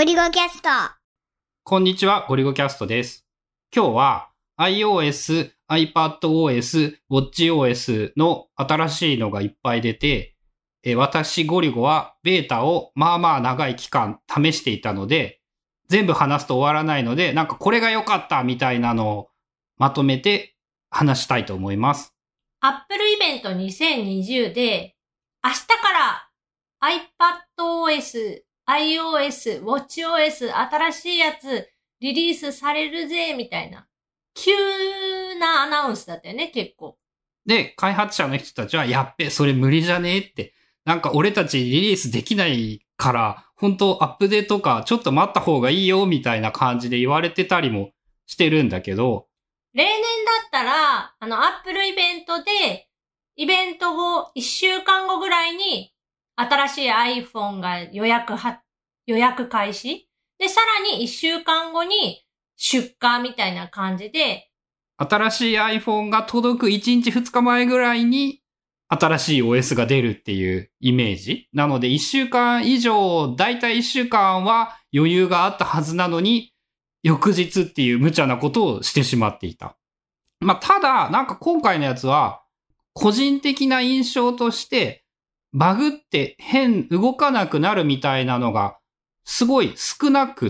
リゴキャスト。 こんにちは、ゴリゴキャストです。今日は iOS、iPadOS、WatchOS の新しいのがいっぱい出て、私ゴリゴはベータをまあまあ長い期間試していたので、全部話すと終わらないので、なんかこれが良かったみたいなのをまとめて話したいと思います。 Apple イベント2020で、明日から iPadOS、iOS、WatchOS 新しいやつリリースされるぜ、みたいな。急なアナウンスだったよね、結構。 で、開発者の人たちは、やっべ、それ無理じゃねえって。なんか俺たちリリースできないから、本当アップデートかちょっと待った方がいいよ、みたいな感じで言われてたりもしてるんだけど。 例年だったら、Apple イベントで、イベント後、1週間後ぐらいに、新しい iPhone が予約開始で、さらに1週間後に出荷みたいな感じで、 新しい iPhone が届く1日2日前ぐらいに新しい OS が出るっていうイメージ。なので1週間以上、だいたい1週間は余裕があったはずなのに、翌日っていう無茶なことをしてしまっていた。まあ、ただ、なんか今回のやつは、個人的な印象として、バグって動かなくなるみたいなのがすごい少なくって、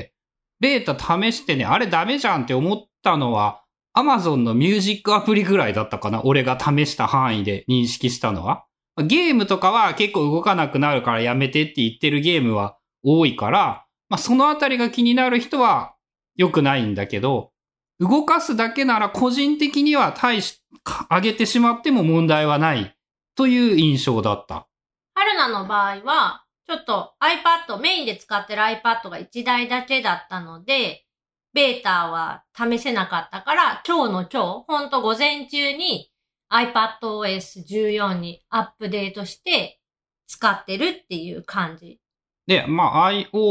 ベータ試してね、あれダメじゃんって思ったのは Amazon のミュージックアプリぐらいだったかな。俺が試した範囲で認識したのは。ゲームとかは結構動かなくなるからやめてって言ってるゲームは多いから、まあ、そのあたりが気になる人は良くないんだけど、動かすだけなら個人的には上げてしまっても問題はないという印象だった。 春菜の場合は、ちょっと iPad、メインで使ってる iPad が1台だけだったので、ベータは試せなかったから、今日、ほんと午前中に iPadOS14 にアップデートして使ってるっていう感じ。 で、まあ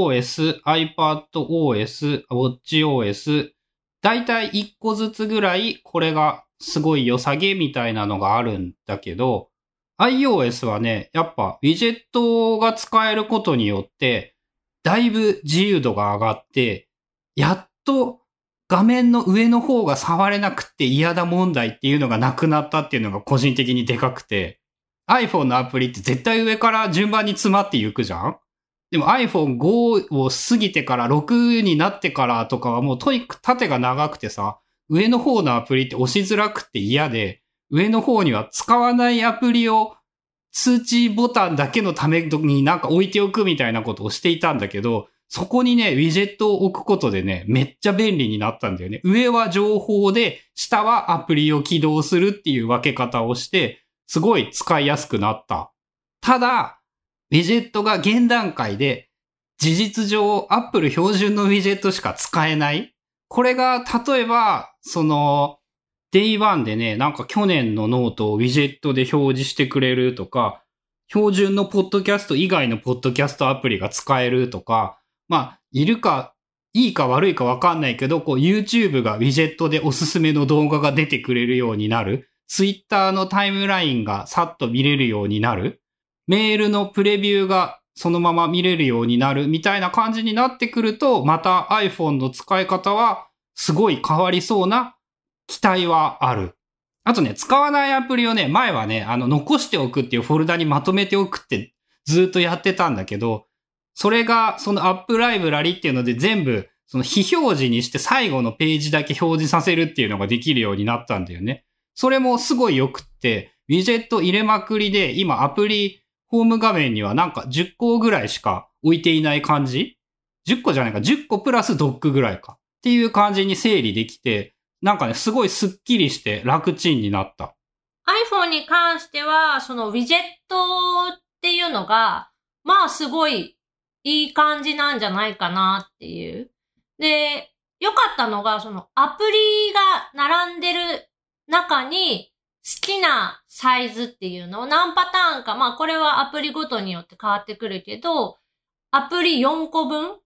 iOS、iPadOS、WatchOS、だいたい1個ずつぐらいこれがすごい良さげみたいなのがあるんだけど、iOS はね、やっぱウィジェットが使えることによって、だいぶ自由度が上がって、やっと画面の上の方が触れなくて嫌だ問題っていうのがなくなったっていうのが個人的にでかくて、iPhone のアプリって絶対上から順番に詰まっていくじゃん？でも iPhone5 を過ぎてから6になってからとかはもうとにかく縦が長くてさ、上の方のアプリって押しづらくて嫌で、上の方には使わないアプリを通知ボタンだけのためになんか置いておくみたいなことをしていたんだけど、そこにね、ウィジェットを置くことでね、めっちゃ便利になったんだよね。上は情報で、下はアプリを起動するっていう分け方をして、すごい使いやすくなった。ただ、ウィジェットが現段階で、事実上 Apple 標準のウィジェットしか使えない。これが、例えば、Day1 でね、なんか去年のノートをウィジェットで表示してくれるとか、標準のポッドキャスト以外のポッドキャストアプリが使えるとか、まあ、いいか悪いかわかんないけど、YouTube がウィジェットでおすすめの動画が出てくれるようになる。Twitter のタイムラインがさっと見れるようになる。メールのプレビューがそのまま見れるようになるみたいな感じになってくると、また iPhone の使い方はすごい変わりそうな期待はある。あとね、使わないアプリをね、前はね、残しておくっていうフォルダにまとめておくってずっとやってたんだけど、それがそのアップライブラリっていうので全部その非表示にして最後のページだけ表示させるっていうのができるようになったんだよね。それもすごい良くって、ウィジェット入れまくりで今アプリホーム画面にはなんか10個ぐらいしか置いていない感じ？ 10 個じゃないか、10個プラスドックぐらいかっていう感じに整理できて、なんかね、すごいスッキリして楽ちんになった。 iPhone に関しては、そのウィジェットっていうのが、まあすごいいい感じなんじゃないかなっていう。で、良かったのが、そのアプリが並んでる中に好きなサイズっていうのを何パターンか、まあこれはアプリごとによって変わってくるけど、アプリ4個分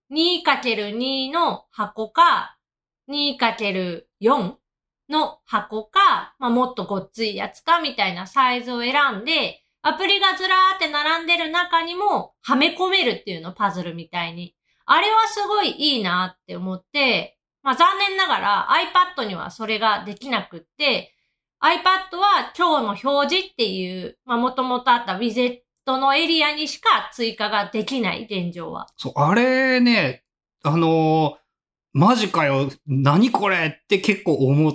2×2 の箱か 2×4 の箱か、まあもっとごっついやつかみたいなサイズを選んで、アプリがずらーって並んでる中にもはめ込めるっていうの、パズルみたいに。 あれはすごいいいなって思って、まあ残念ながら iPad にはそれができなくって、iPad は今日の表示っていう、まあもともとあったウィジェットのエリアにしか追加ができない、現状は。 そう、あれね、マジかよ、何これって結構思って、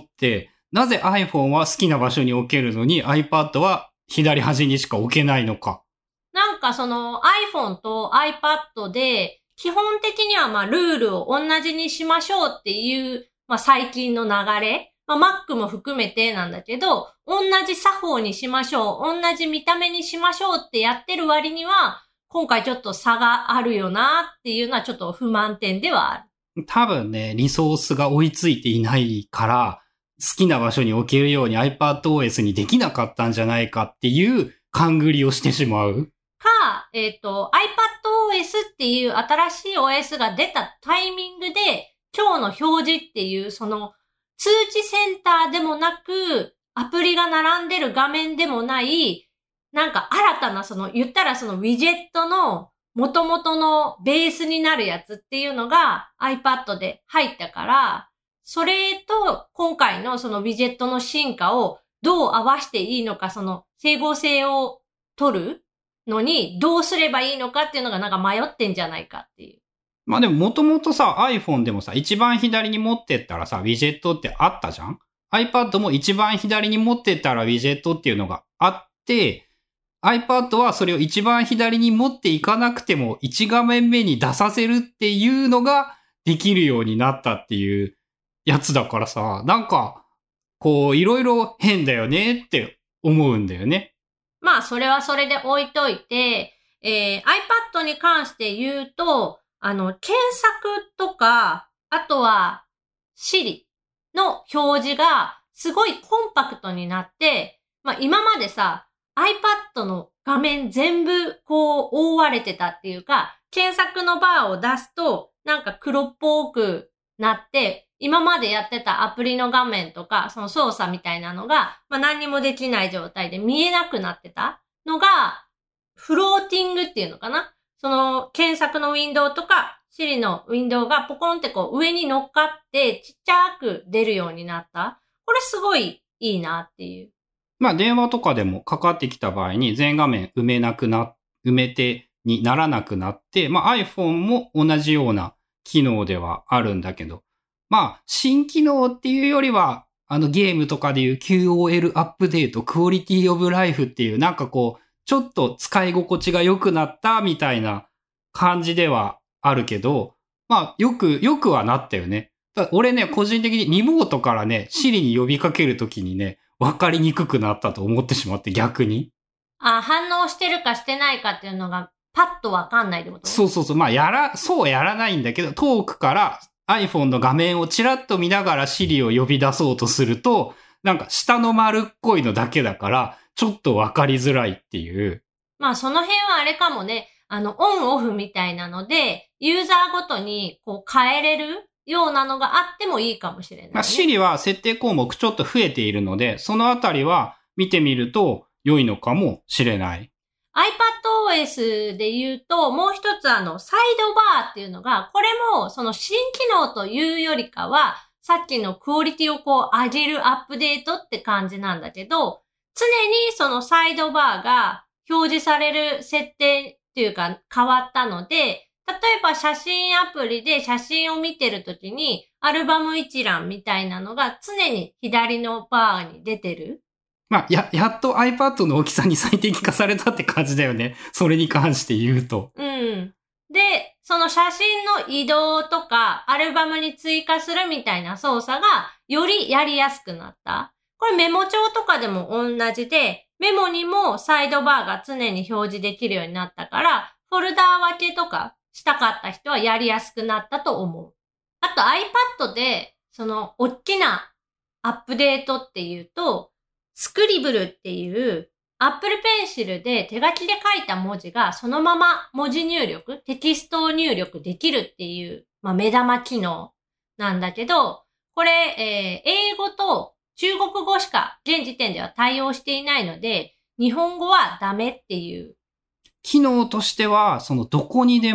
なぜ iPhone は好きな場所に置けるのに iPad は左端にしか置けないのか。 なんかその iPhone と iPad で、基本的にはまあルールを同じにしましょうっていう、まあ最近の流れ。まあ Mac も含めてなんだけど、同じ作法にしましょう、同じ見た目にしましょうってやってる割には、今回ちょっと差があるよなっていうのはちょっと不満点ではある。 多分ね、リソースが追いついていないから、好きな場所に置けるように iPadOS にできなかったんじゃないかっていう勘繰りをしてしまう。 か、iPadOS っていう新しい OS が出たタイミングで、今日の表示っていうその通知センターでもなく、アプリが並んでる画面でもない、なんか新たな言ったらそのウィジェットの元々のベースになるやつっていうのが iPad で入ったから、それと今回のそのウィジェットの進化をどう合わせていいのか、その整合性を取るのにどうすればいいのかっていうのがなんか迷ってんじゃないかっていう。 まあでももともとさ iPhone でもさ一番左に持ってったらさウィジェットってあったじゃん。 iPad も一番左に持ってったらウィジェットっていうのがあって、iPad はそれを一番左に持っていかなくても1画面目に出させるっていうのができるようになったっていうやつだからさ、なんかこういろいろ変だよねって思うんだよね。 まあそれはそれで置いといて、iPad に関して言うと、検索とか、あとは Siri の表示がすごいコンパクトになって、まあ今までさ、iPad の画面全部こう覆われてたっていうか、検索のバーを出すとなんか黒っぽくなって、今までやってたアプリの画面とか、その操作みたいなのが、まあ何にもできない状態で見えなくなってたのが、フローティングっていうのかな、その検索のウィンドウとか、Siri のウィンドウがポコンってこう上に乗っかってちっちゃく出るようになった。これすごいいいなっていう。 まあ電話とかでもかかってきた場合に全画面埋めてにならなくなって、まあ iPhone も同じような機能ではあるんだけど、まあ新機能っていうよりは、ゲームとかでいう QOL アップデート、クオリティオブライフっていうなんかこう、ちょっと使い心地が良くなったみたいな感じではあるけど、まあよくはなったよね。俺ね、個人的にリモートからね、Siri に呼びかけるときにね、わかりにくくなったと思ってしまって逆に。 反応してるかしてないかっていうのがパッとわかんないってこと？ そうそうそう。まあそうやらないんだけど、遠くから iPhone の画面をチラッと見ながら Siri を呼び出そうとすると、なんか下の丸っこいのだけだから、ちょっとわかりづらいっていう。 まあその辺はあれかもね、オンオフみたいなので、ユーザーごとにこう変えれるようなのがあってもいいかもしれない、ね。 まあ Siri は設定項目ちょっと増えているので、そのあたりは見てみると良いのかもしれない。 iPadOS で言うと、もう一つサイドバーっていうのが、これもその新機能というよりかは、さっきのクオリティをこう上げるアップデートって感じなんだけど、常にそのサイドバーが表示される設定っていうか変わったので、例えば写真アプリで写真を見てるときに、アルバム一覧みたいなのが常に左のバーに出てる。 まあ、やっと iPad の大きさに最適化されたって感じだよね。それに関して言うと。 うん。で、その写真の移動とか、アルバムに追加するみたいな操作が、よりやりやすくなった。これメモ帳とかでも同じで、メモにもサイドバーが常に表示できるようになったから、フォルダー分けとかしたかった人はやりやすくなったと思う。あと iPad で、その大きなアップデートっていうと、スクリブルっていうApple Pencil で手書きで書いた文字がそのまま文字入力、テキストを入力できるっていう、まあ、目玉機能なんだけど、これ、英語と中国語しか現時点では対応していないので、日本語はダメっていう。 機能としては、どこにでも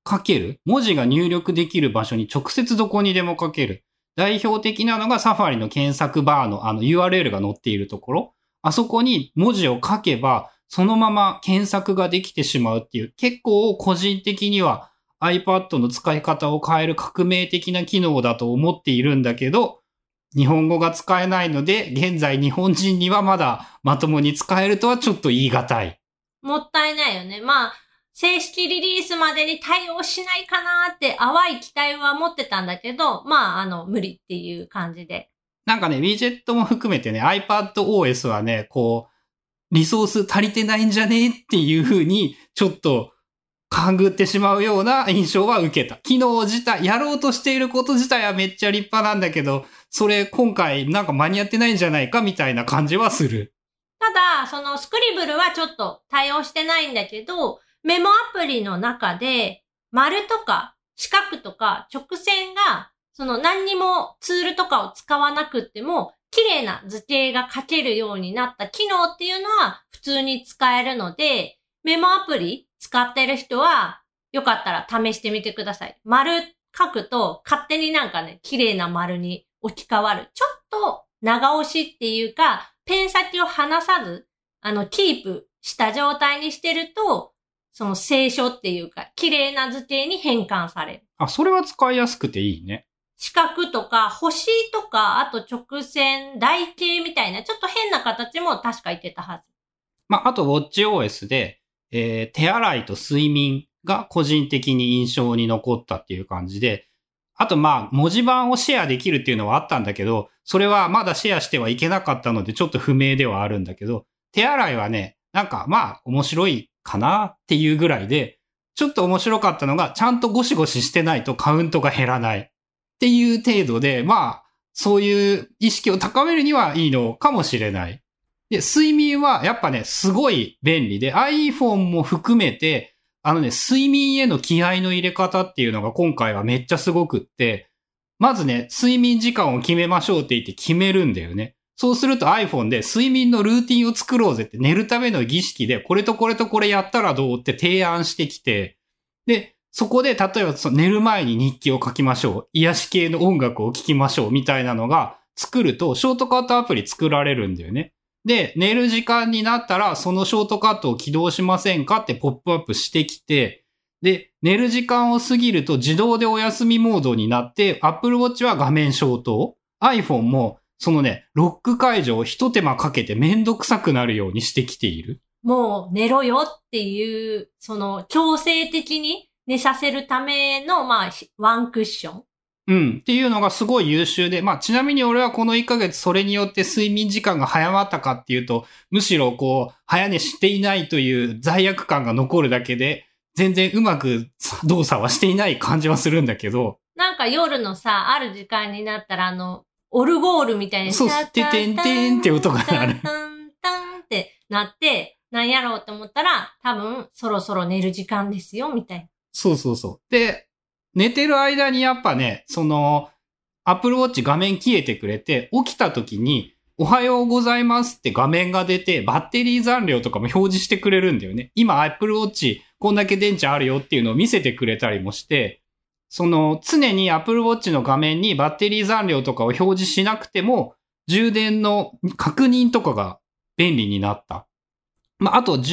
書ける。文字が入力できる場所に直接どこにでも書ける。代表的なのがサファリの検索バーのURL が載っているところ。あそこに文字を書けば、そのまま検索ができてしまうっていう、結構個人的には iPad の使い方を変える革命的な機能だと思っているんだけど、日本語が使えないので、現在日本人にはまだまともに使えるとはちょっと言い難い。 もったいないよね。まあ、正式リリースまでに対応しないかなって淡い期待は持ってたんだけど、まあ、無理っていう感じで。 なんかね、ウィジェットも含めてね、iPadOS はね、こう、リソース足りてないんじゃねっていう風に、ちょっと、勘ぐってしまうような印象は受けた。機能自体、やろうとしていること自体はめっちゃ立派なんだけど、それ今回なんか間に合ってないんじゃないかみたいな感じはする。 ただ、そのスクリブルはちょっと対応してないんだけど、メモアプリの中で、丸とか四角とか直線が、その何にもツールとかを使わなくっても、綺麗な図形が書けるようになった機能っていうのは普通に使えるので、メモアプリ使ってる人は、よかったら試してみてください。丸書くと勝手になんかね、綺麗な丸に置き換わる。ちょっと長押しっていうか、ペン先を離さず、キープした状態にしてると、その清書っていうか、綺麗な図形に変換される。 あ、それは使いやすくていいね。 四角とか、星とか、あと直線、台形みたいな、ちょっと変な形も確か言ってたはず。 まあ、あと WatchOS で、手洗いと睡眠が個人的に印象に残ったっていう感じで、あとまあ、文字盤をシェアできるっていうのはあったんだけど、それはまだシェアしてはいけなかったのでちょっと不明ではあるんだけど、手洗いはね、なんかまあ、面白いかなっていうぐらいで、ちょっと面白かったのが、ちゃんとゴシゴシしてないとカウントが減らないっていう程度で、まあ、そういう意識を高めるにはいいのかもしれない。で、睡眠はやっぱね、すごい便利で、iPhone も含めて、睡眠への気合の入れ方っていうのが今回はめっちゃすごくって、まずね、睡眠時間を決めましょうって言って決めるんだよね。そうすると iPhone で睡眠のルーティンを作ろうぜって寝るための儀式でこれとこれとこれやったらどうって提案してきて、で、そこで例えば寝る前に日記を書きましょう。癒し系の音楽を聴きましょうみたいなのが作るとショートカットアプリ作られるんだよね。で、寝る時間になったらそのショートカットを起動しませんかってポップアップしてきて、で、寝る時間を過ぎると自動でお休みモードになって、Apple Watch は画面消灯。iPhone もそのね、ロック解除を一手間かけてめんどくさくなるようにしてきている。 もう寝ろよっていう、その強制的に寝させるための、まあ、ワンクッション。 うん。っていうのがすごい優秀で、まあちなみに俺はこの1ヶ月それによって睡眠時間が早まったかっていうと、むしろこう、早寝していないという罪悪感が残るだけで、全然うまく動作はしていない感じはするんだけど。 なんか夜のさ、ある時間になったらオルゴールみたいにそう、ててんてんって音が鳴る。 タンタンってなって、なんやろうと思ったら、多分そろそろ寝る時間ですよ、みたいな。 そうそうそう。で、寝てる間にやっぱね、Apple Watch 画面消えてくれて、起きた時に、おはようございますって画面が出て、バッテリー残量とかも表示してくれるんだよね。今 Apple Watch こんだけ電池あるよっていうのを見せてくれたりもして、常に Apple Watch の画面にバッテリー残量とかを表示しなくても、充電の確認とかが便利になった。まあ、あと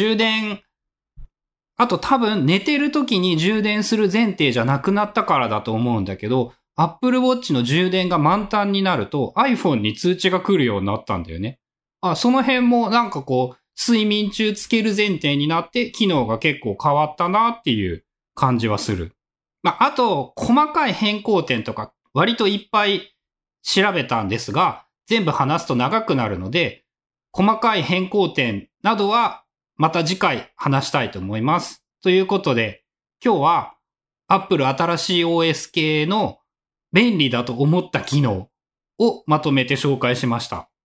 多分寝てる時に充電する前提じゃなくなったからだと思うんだけど、Apple Watch の充電が満タンになると iPhone に通知が来るようになったんだよね。その辺もなんかこう、睡眠中つける前提になって機能が結構変わったなっていう感じはする。まあ、あと、細かい変更点とか割といっぱい調べたんですが、全部話すと長くなるので、細かい変更点などはまた次回話したいと思います。ということで、今日は Apple 新しい OS 系の便利だと思った機能をまとめて紹介しました。